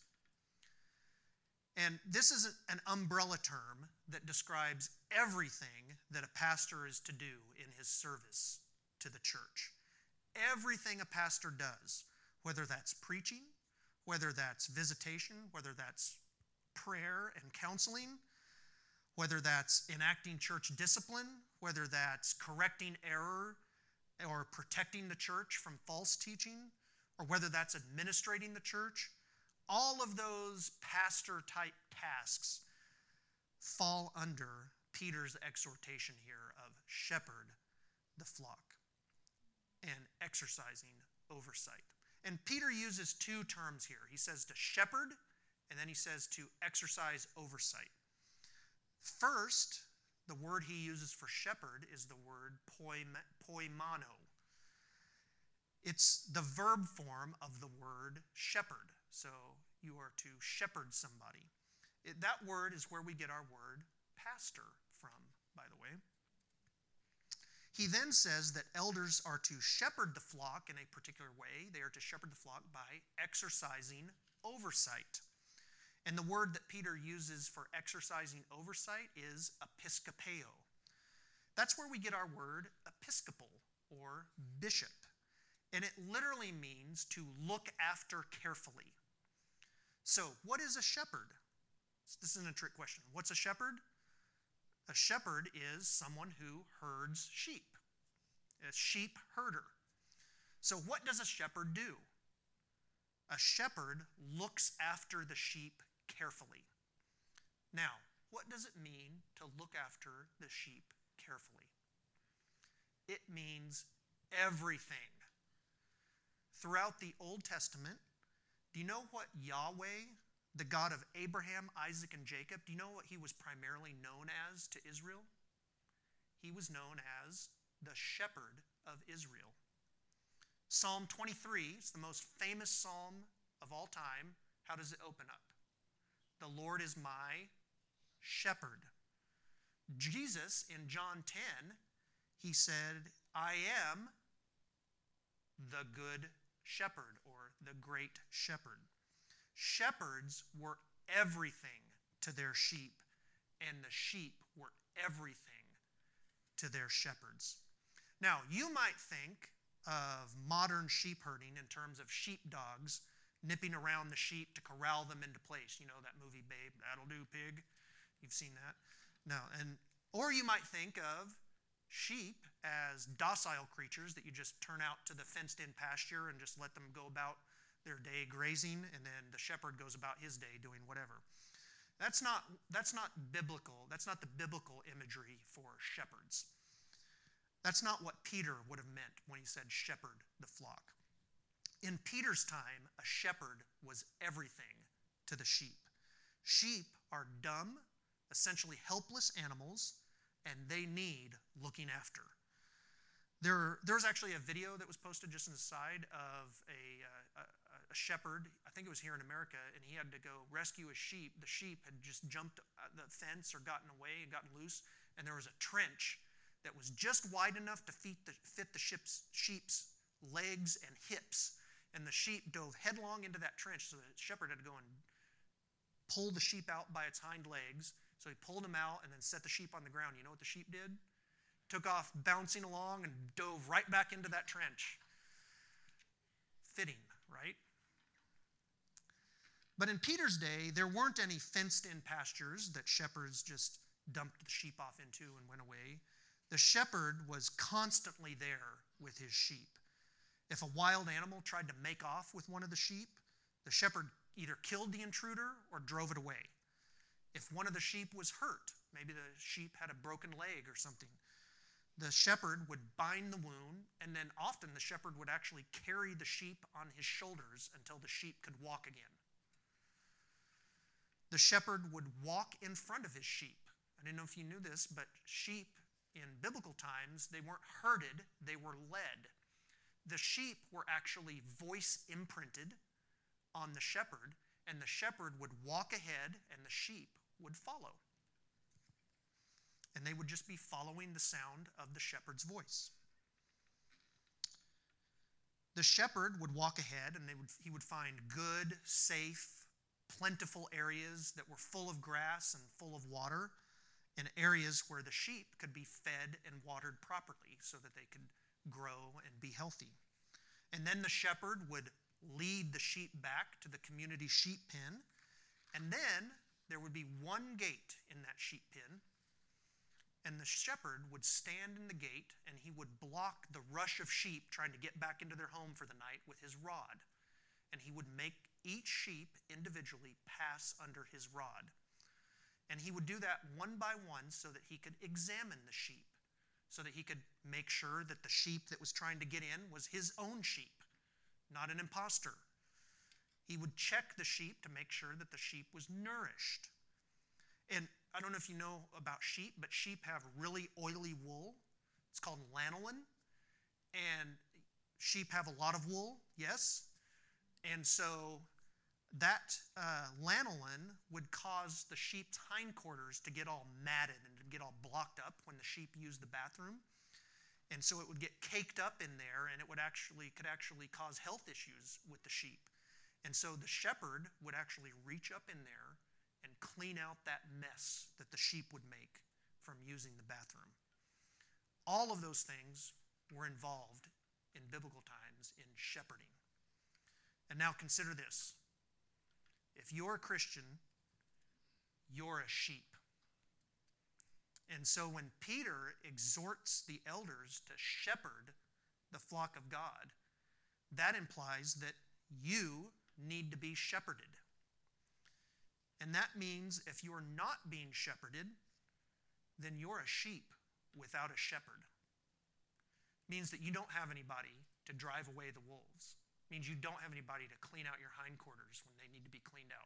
And this is an umbrella term that describes everything that a pastor is to do in his service to the church. Everything a pastor does, whether that's preaching, whether that's visitation, whether that's prayer and counseling, whether that's enacting church discipline, whether that's correcting error or protecting the church from false teaching, or whether that's administrating the church, all of those pastor-type tasks fall under Peter's exhortation here of shepherd the flock and exercising oversight. And Peter uses two terms here. He says to shepherd, and then he says to exercise oversight. First, the word he uses for shepherd is the word poimano. It's the verb form of the word shepherd. So you are to shepherd somebody. That word is where we get our word pastor from, by the way. He then says that elders are to shepherd the flock in a particular way. They are to shepherd the flock by exercising oversight. And the word that Peter uses for exercising oversight is episkopeo. That's where we get our word episcopal or bishop. And it literally means to look after carefully. So, what is a shepherd? This isn't a trick question. What's a shepherd? A shepherd is someone who herds sheep, a sheep herder. So, what does a shepherd do? A shepherd looks after the sheep carefully. Now, what does it mean to look after the sheep carefully? It means everything. Throughout the Old Testament, do you know what Yahweh, the God of Abraham, Isaac, and Jacob, do you know what he was primarily known as to Israel? He was known as the shepherd of Israel. Psalm 23 is the most famous psalm of all time. How does it open up? The Lord is my shepherd. Jesus, in John 10, he said, I am the good shepherd, or the great shepherd. Shepherds were everything to their sheep, and the sheep were everything to their shepherds. Now, you might think of modern sheep herding in terms of sheepdogs nipping around the sheep to corral them into place. You know that movie, Babe, That'll Do, Pig? You've seen that? No, or you might think of sheep as docile creatures that you just turn out to the fenced-in pasture and just let them go about their day grazing, and then the shepherd goes about his day doing whatever. That's not biblical. That's not the biblical imagery for shepherds. That's not what Peter would have meant when he said shepherd the flock. In Peter's time, a shepherd was everything to the sheep. Sheep are dumb, essentially helpless animals, and they need looking after. There's actually a video that was posted just on the side of a shepherd. I think it was here in America, and he had to go rescue a sheep. The sheep had just jumped the fence or gotten away and gotten loose, and there was a trench that was just wide enough to fit the sheep's legs and hips. And the sheep dove headlong into that trench, so the shepherd had to go and pull the sheep out by its hind legs. So he pulled him out and then set the sheep on the ground. You know what the sheep did? Took off bouncing along and dove right back into that trench. Fitting, right? But in Peter's day, there weren't any fenced-in pastures that shepherds just dumped the sheep off into and went away. The shepherd was constantly there with his sheep. If a wild animal tried to make off with one of the sheep, the shepherd either killed the intruder or drove it away. If one of the sheep was hurt, maybe the sheep had a broken leg or something, the shepherd would bind the wound, and then often the shepherd would actually carry the sheep on his shoulders until the sheep could walk again. The shepherd would walk in front of his sheep. I don't know if you knew this, but sheep in biblical times, they weren't herded, they were led. The sheep were actually voice imprinted on the shepherd, and the shepherd would walk ahead and the sheep would follow. And they would just be following the sound of the shepherd's voice. The shepherd would walk ahead and he would find good, safe, plentiful areas that were full of grass and full of water, and areas where the sheep could be fed and watered properly so that they could grow and be healthy. And then the shepherd would lead the sheep back to the community sheep pen, and then there would be one gate in that sheep pen, and the shepherd would stand in the gate and he would block the rush of sheep trying to get back into their home for the night with his rod. And he would make each sheep individually pass under his rod. And he would do that one by one so that he could examine the sheep, so that he could make sure that the sheep that was trying to get in was his own sheep, not an imposter. He would check the sheep to make sure that the sheep was nourished. And I don't know if you know about sheep, but sheep have really oily wool. It's called lanolin. And sheep have a lot of wool, yes. And so that lanolin would cause the sheep's hindquarters to get all matted and to get all blocked up when the sheep used the bathroom. And so it would get caked up in there, and it could actually cause health issues with the sheep. And so the shepherd would actually reach up in there and clean out that mess that the sheep would make from using the bathroom. All of those things were involved in biblical times in shepherding. And now consider this. If you're a Christian, you're a sheep. And so when Peter exhorts the elders to shepherd the flock of God, that implies that you need to be shepherded. And that means if you're not being shepherded, then you're a sheep without a shepherd. It means that you don't have anybody to drive away the wolves. It means you don't have anybody to clean out your hindquarters when they need to be cleaned out.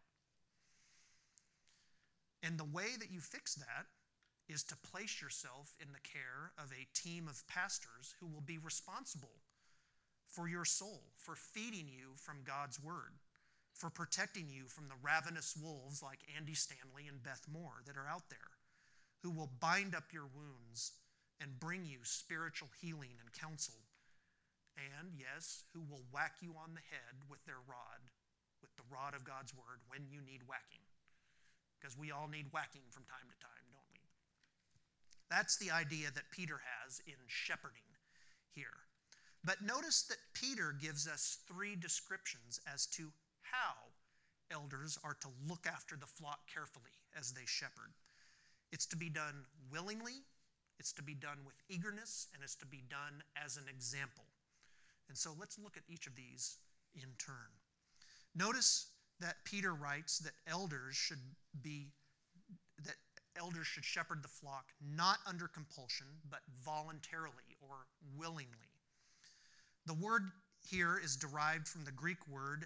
And the way that you fix that is to place yourself in the care of a team of pastors who will be responsible for your soul, for feeding you from God's word, for protecting you from the ravenous wolves like Andy Stanley and Beth Moore that are out there, who will bind up your wounds and bring you spiritual healing and counsel, and yes, who will whack you on the head with their rod, with the rod of God's word when you need whacking. Because we all need whacking from time to time, don't we? That's the idea that Peter has in shepherding here. But notice that Peter gives us three descriptions as to how elders are to look after the flock carefully as they shepherd. It's to be done willingly, it's to be done with eagerness, and it's to be done as an example. And so let's look at each of these in turn. Notice that Peter writes that elders should shepherd the flock not under compulsion, but voluntarily or willingly. The word here is derived from the Greek word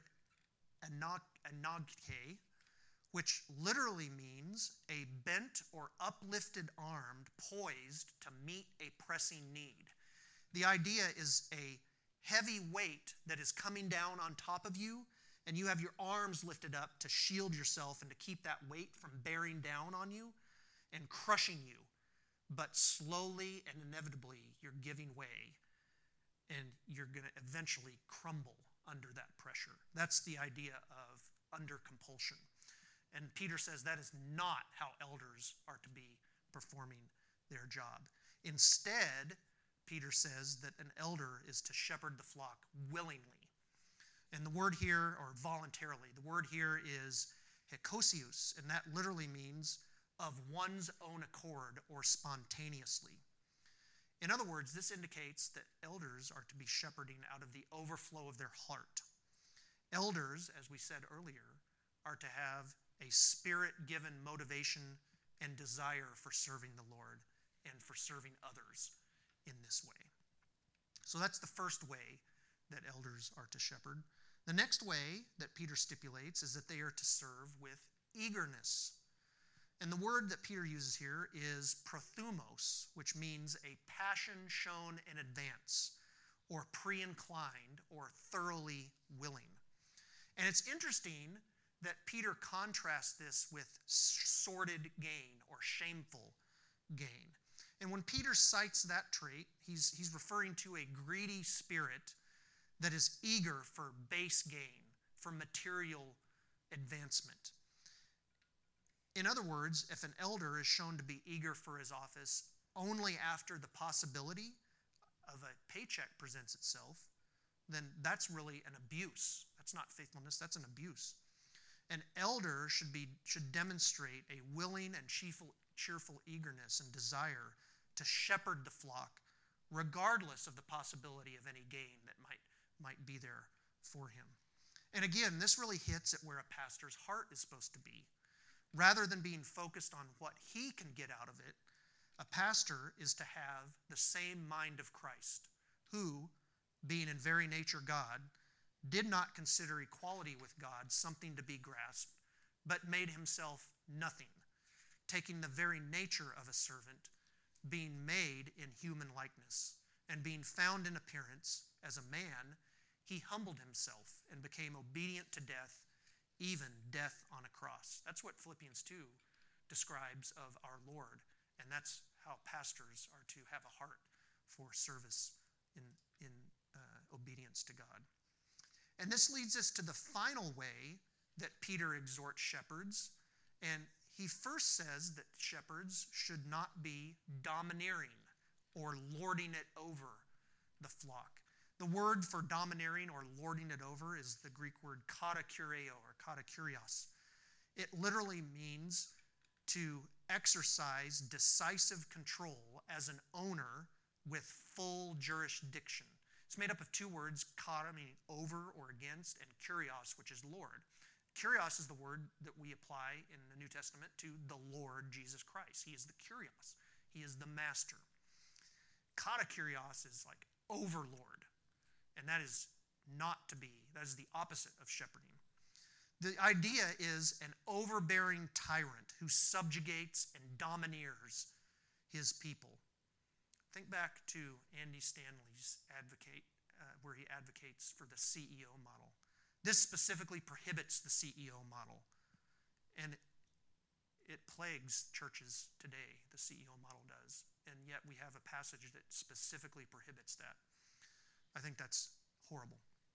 anagke, which literally means a bent or uplifted arm poised to meet a pressing need. The idea is a heavy weight that is coming down on top of you, and you have your arms lifted up to shield yourself and to keep that weight from bearing down on you and crushing you. But slowly and inevitably, you're giving way, and you're going to eventually crumble under that pressure. That's the idea of under compulsion. And Peter says that is not how elders are to be performing their job. Instead, Peter says that an elder is to shepherd the flock willingly. And the word here, or voluntarily, the word here is hekosios, and that literally means of one's own accord or spontaneously. In other words, this indicates that elders are to be shepherding out of the overflow of their heart. Elders, as we said earlier, are to have a spirit-given motivation and desire for serving the Lord and for serving others in this way. So that's the first way that elders are to shepherd. The next way that Peter stipulates is that they are to serve with eagerness. And the word that Peter uses here is prothumos, which means a passion shown in advance, or pre-inclined, or thoroughly willing. And it's interesting that Peter contrasts this with sordid gain or shameful gain. And when Peter cites that trait, he's referring to a greedy spirit that is eager for base gain, for material advancement. In other words, if an elder is shown to be eager for his office only after the possibility of a paycheck presents itself, then that's really an abuse. That's not faithfulness, that's an abuse. An elder should demonstrate a willing and cheerful eagerness and desire to shepherd the flock, regardless of the possibility of any gain that might be there for him. And again, this really hits at where a pastor's heart is supposed to be. Rather than being focused on what he can get out of it, a pastor is to have the same mind of Christ, who, being in very nature God, did not consider equality with God something to be grasped, but made himself nothing, taking the very nature of a servant, being made in human likeness, and being found in appearance as a man, he humbled himself and became obedient to death, even death on a cross. That's what Philippians 2 describes of our Lord, and that's how pastors are to have a heart for service in obedience to God. And this leads us to the final way that Peter exhorts shepherds, and he first says that shepherds should not be domineering or lording it over the flock. The word for domineering or lording it over is the Greek word katakureo or katakurios. It literally means to exercise decisive control as an owner with full jurisdiction. It's made up of two words, kata meaning over or against, and kurios, which is Lord. Kurios is the word that we apply in the New Testament to the Lord Jesus Christ. He is the kurios. He is the master. Katakurios is like overlord. And that is not to be. That is the opposite of shepherding. The idea is an overbearing tyrant who subjugates and domineers his people. Think back to Andy Stanley's where he advocates for the CEO model. This specifically prohibits the CEO model. And it plagues churches today, the CEO model does. And yet we have a passage that specifically prohibits that. I think that's horrible.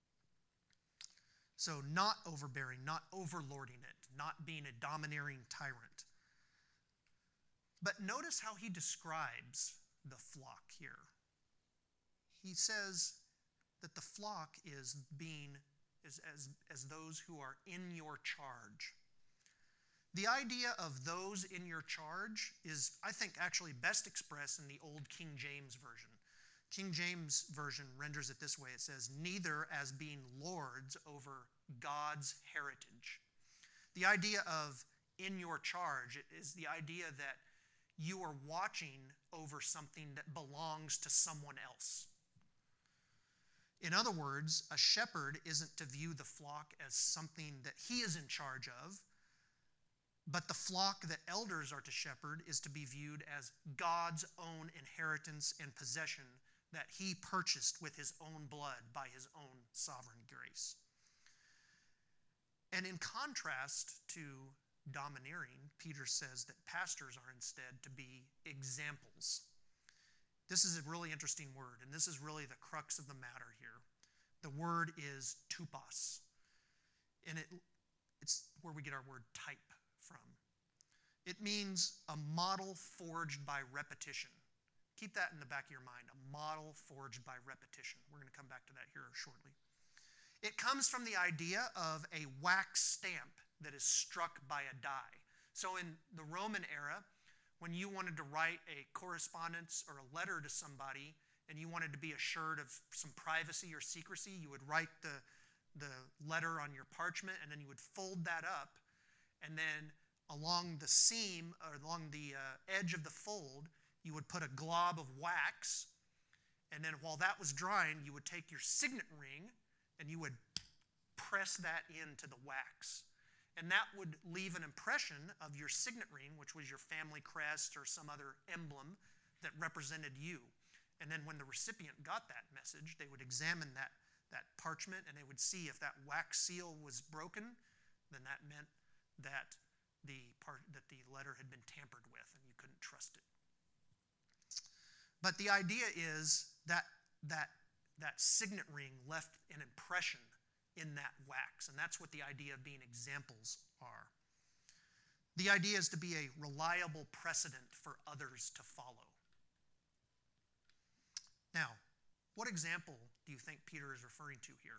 So not overbearing, not overlording it, not being a domineering tyrant. But notice how he describes the flock here. He says that the flock is as those who are in your charge. The idea of those in your charge is, I think, actually best expressed in the old King James Version. King James Version renders it this way. It says, neither as being lords over God's heritage. The idea of in your charge is the idea that you are watching over something that belongs to someone else. In other words, a shepherd isn't to view the flock as something that he is in charge of, but the flock that elders are to shepherd is to be viewed as God's own inheritance and possession that he purchased with his own blood by his own sovereign grace. And in contrast to domineering, Peter says that pastors are instead to be examples. This is a really interesting word, and this is really the crux of the matter here. The word is tupos, and it's where we get our word type from. It means a model forged by repetition. Keep that in the back of your mind, a model forged by repetition. We're going to come back to that here shortly. It comes from the idea of a wax stamp that is struck by a die. So in the Roman era, when you wanted to write a correspondence or a letter to somebody and you wanted to be assured of some privacy or secrecy, you would write the letter on your parchment and then you would fold that up, and then along the seam or along the edge of the fold, you would put a glob of wax, and then while that was drying, you would take your signet ring and you would press that into the wax. And that would leave an impression of your signet ring, which was your family crest or some other emblem that represented you. And then when the recipient got that message, they would examine that parchment and they would see if that wax seal was broken, then that meant that the letter had been tampered with and you couldn't trust it. But the idea is that signet ring left an impression in that wax, and that's what the idea of being examples are. The idea is to be a reliable precedent for others to follow. Now, what example do you think Peter is referring to here?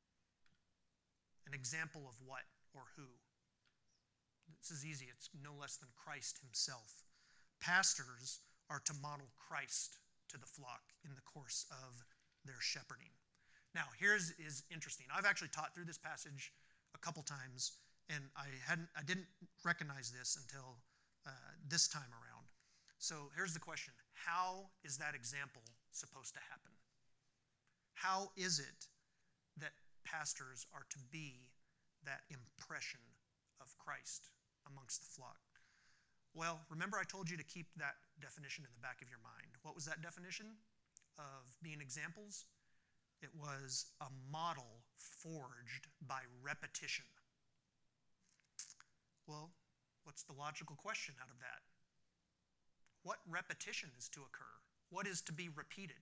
An example of what or who? This is easy. It's no less than Christ himself. Pastors are to model Christ to the flock in the course of their shepherding. Now, here's is interesting. I've actually taught through this passage a couple times, and I didn't recognize this until this time around. So here's the question. How is that example supposed to happen? How is it that pastors are to be that impression of Christ amongst the flock? Well, remember I told you to keep that definition in the back of your mind. What was that definition of being examples? It was a model forged by repetition. Well, what's the logical question out of that? What repetition is to occur? What is to be repeated?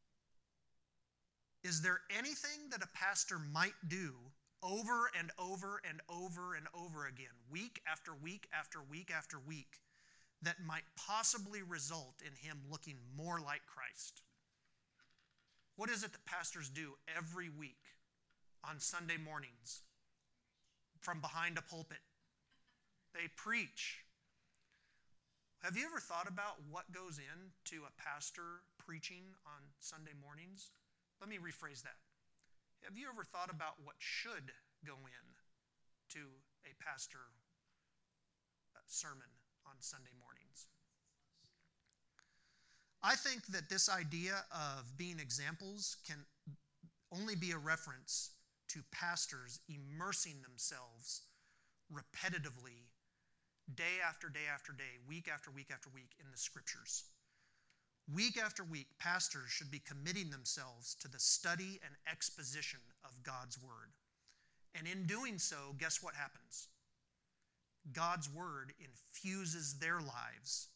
Is there anything that a pastor might do over and over and over and over again, week after week after week after week, that might possibly result in him looking more like Christ? What is it that pastors do every week on Sunday mornings from behind a pulpit? They preach. Have you ever thought about what goes into a pastor preaching on Sunday mornings? Let me rephrase that. Have you ever thought about what should go in to a pastor sermon on Sunday mornings? I think that this idea of being examples can only be a reference to pastors immersing themselves repetitively, day after day after day, week after week after week in the Scriptures. Week after week, pastors should be committing themselves to the study and exposition of God's Word. And in doing so, guess what happens? God's Word infuses their lives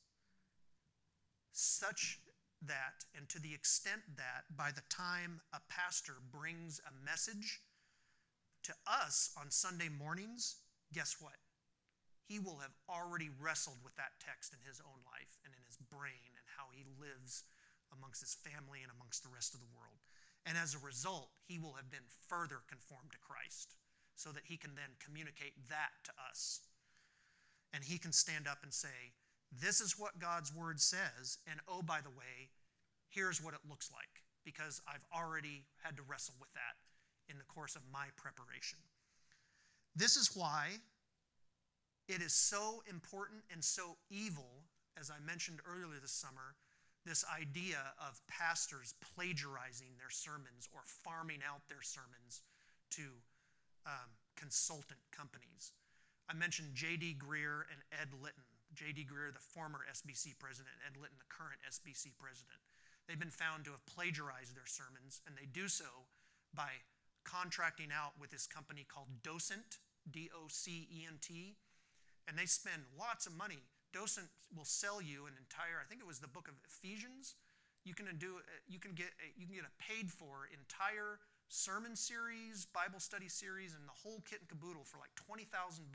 such that, and to the extent that, by the time a pastor brings a message to us on Sunday mornings, guess what? He will have already wrestled with that text in his own life and in his brain and how he lives amongst his family and amongst the rest of the world. And as a result, he will have been further conformed to Christ so that he can then communicate that to us. And he can stand up and say, this is what God's Word says, and oh, by the way, here's what it looks like, because I've already had to wrestle with that in the course of my preparation. This is why it is so important and so evil, as I mentioned earlier this summer, this idea of pastors plagiarizing their sermons or farming out their sermons to consultant companies. I mentioned J.D. Greear and Ed Litton. J.D. Greear, the former SBC president, and Ed Litton, the current SBC president. They've been found to have plagiarized their sermons, and they do so by contracting out with this company called Docent, Docent, and they spend lots of money. Docent will sell you an entire, I think it was the book of Ephesians. You can get a paid for entire sermon series, Bible study series, and the whole kit and caboodle for like $20,000.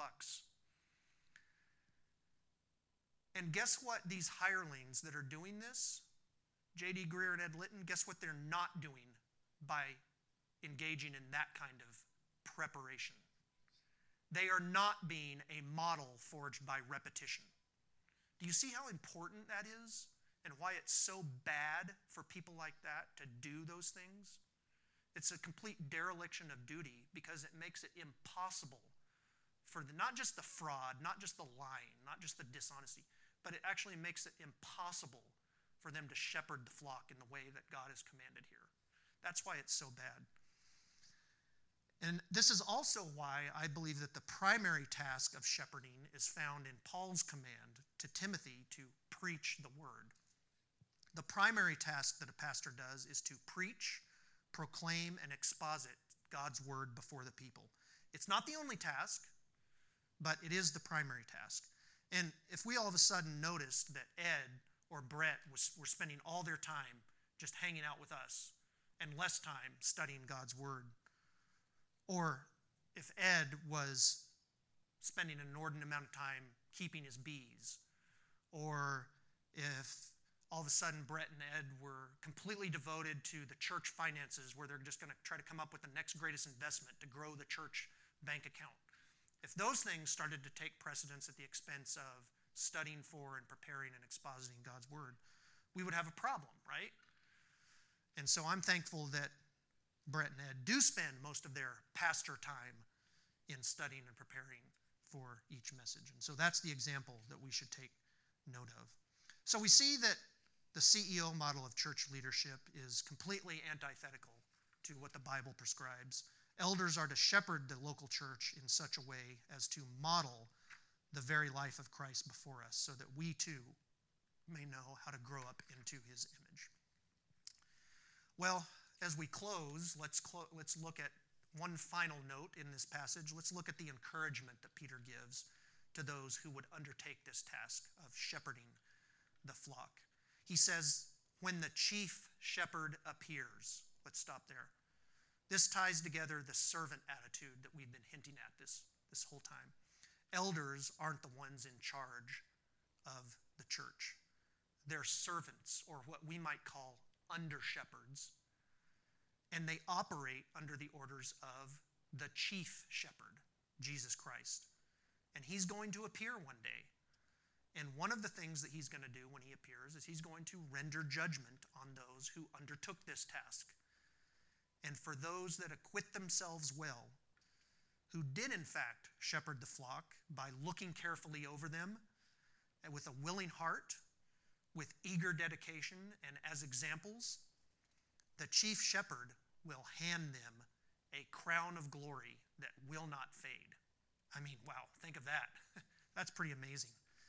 And guess what? These hirelings that are doing this, J.D. Greear and Ed Litton, guess what they're not doing by engaging in that kind of preparation? They are not being a model forged by repetition. Do you see how important that is and why it's so bad for people like that to do those things? It's a complete dereliction of duty because it makes it impossible for not just the fraud, not just the lying, not just the dishonesty, but it actually makes it impossible for them to shepherd the flock in the way that God has commanded here. That's why it's so bad. And this is also why I believe that the primary task of shepherding is found in Paul's command to Timothy to preach the word. The primary task that a pastor does is to preach, proclaim, and exposit God's word before the people. It's not the only task, but it is the primary task. And if we all of a sudden noticed that Ed or Brett were spending all their time just hanging out with us and less time studying God's word, or if Ed was spending an inordinate amount of time keeping his bees, or if all of a sudden Brett and Ed were completely devoted to the church finances where they're just going to try to come up with the next greatest investment to grow the church bank account. If those things started to take precedence at the expense of studying for and preparing and expositing God's word, we would have a problem, right? And so I'm thankful that Brett and Ed do spend most of their pastor time in studying and preparing for each message. And so that's the example that we should take note of. So we see that the CEO model of church leadership is completely antithetical to what the Bible prescribes. Elders are to shepherd the local church in such a way as to model the very life of Christ before us so that we too may know how to grow up into his image. Well, as we close, let's look at one final note in this passage. Let's look at the encouragement that Peter gives to those who would undertake this task of shepherding the flock. He says, when the chief shepherd appears. Let's stop there. This ties together the servant attitude that we've been hinting at this whole time. Elders aren't the ones in charge of the church. They're servants, or what we might call under-shepherds, and they operate under the orders of the chief shepherd, Jesus Christ. And he's going to appear one day. And one of the things that he's going to do when he appears is he's going to render judgment on those who undertook this task. And for those that acquit themselves well, who did in fact shepherd the flock by looking carefully over them and with a willing heart, with eager dedication, and as examples, the chief shepherd will hand them a crown of glory that will not fade. I mean, wow, think of that. That's pretty amazing.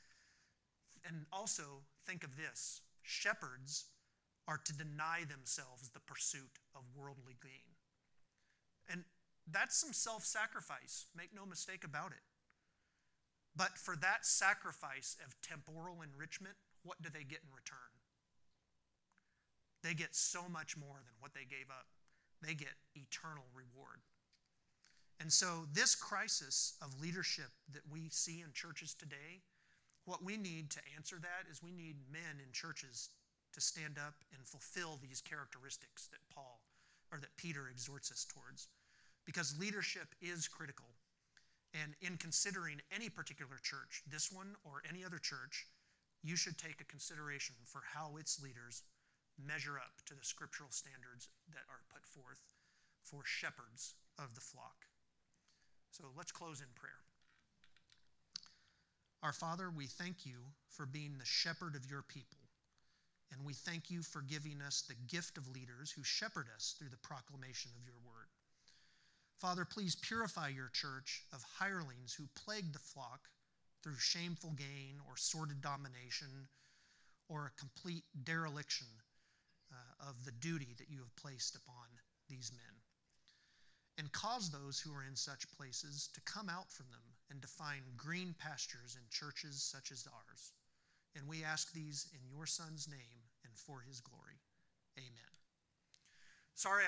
And also, think of this. Shepherds are to deny themselves the pursuit of worldly gain. And that's some self-sacrifice. Make no mistake about it. But for that sacrifice of temporal enrichment, what do they get in return? They get so much more than what they gave up. They get eternal reward. And so this crisis of leadership that we see in churches today, what we need to answer that is we need men in churches to stand up and fulfill these characteristics that Peter exhorts us towards. Because leadership is critical. And in considering any particular church, this one or any other church, you should take a consideration for how its leaders measure up to the scriptural standards that are put forth for shepherds of the flock. So let's close in prayer. Our Father, we thank you for being the shepherd of your people. And we thank you for giving us the gift of leaders who shepherd us through the proclamation of your word. Father, please purify your church of hirelings who plague the flock through shameful gain or sordid domination or a complete dereliction of the duty that you have placed upon these men. And cause those who are in such places to come out from them and to find green pastures in churches such as ours. And we ask these in your Son's name and for his glory. Amen. Sorry